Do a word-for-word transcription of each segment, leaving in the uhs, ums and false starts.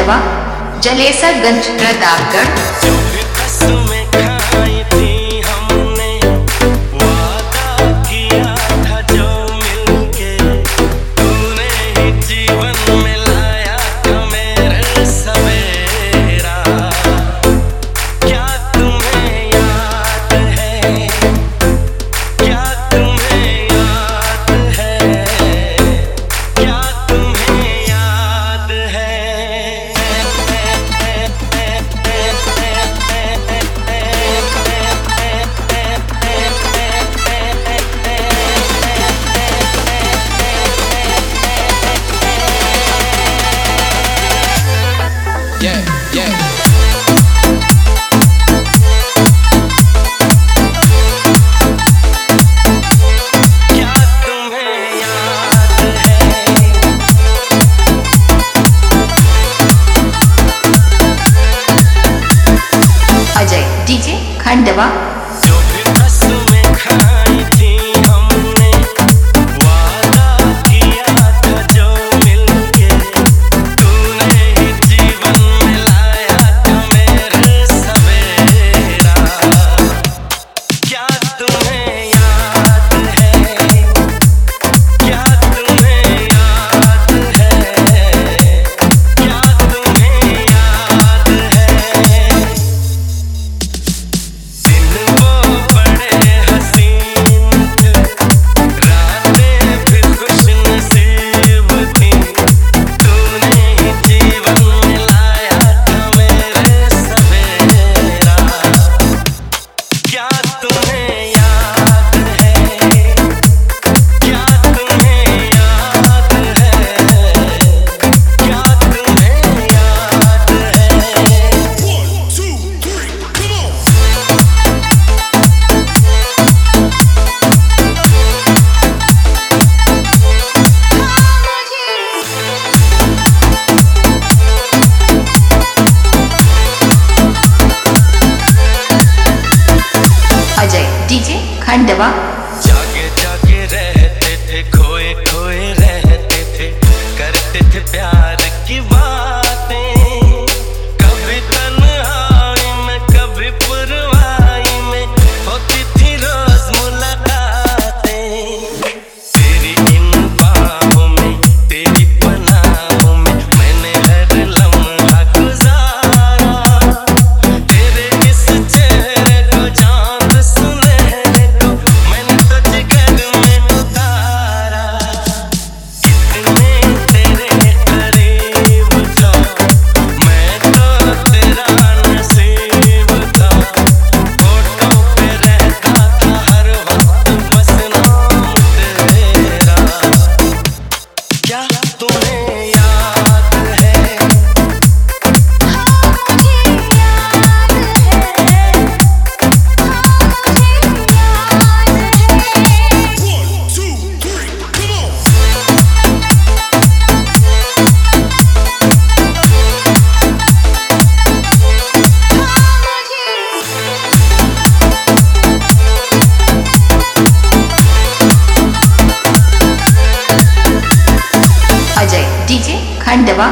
Khandwa, Jalesarganj, Pratapgarh. Ajay DJ Khandwa. Ajay DJ Khandwa. जागे जागे रहते थे, खोए खोए रहते थे, करते थे प्यार की बातें। कभी तन्हाई में कभी पुरवाई में होती थी रोज मुलाकातें। तेरी इन बाहों में, तेरी पनाहों में मैंने हर लम्हा गुजारा। तेरे इस चेहरे को चांद सुनहरे को मैंने तो जिगर में उतारा। कितने तेरे करीब था, मैं तो तेरा नसीब था। फोटो पे रहता था हर वक्त बस नाम तेरा। क्या तुम्हें याद है? अजय डीजे खंडवा।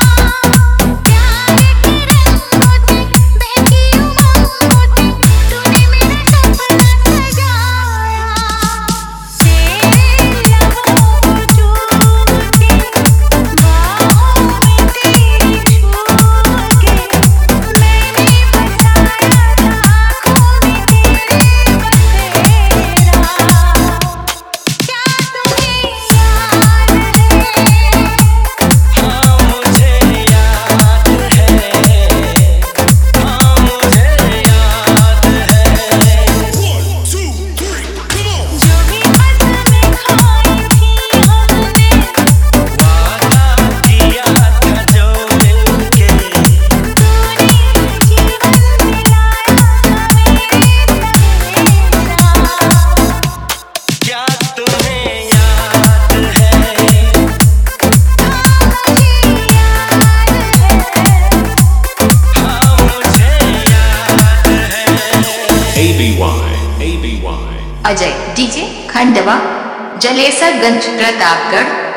तूने अजय डीजे खंडवा जलेसरगंज प्रतापगढ़।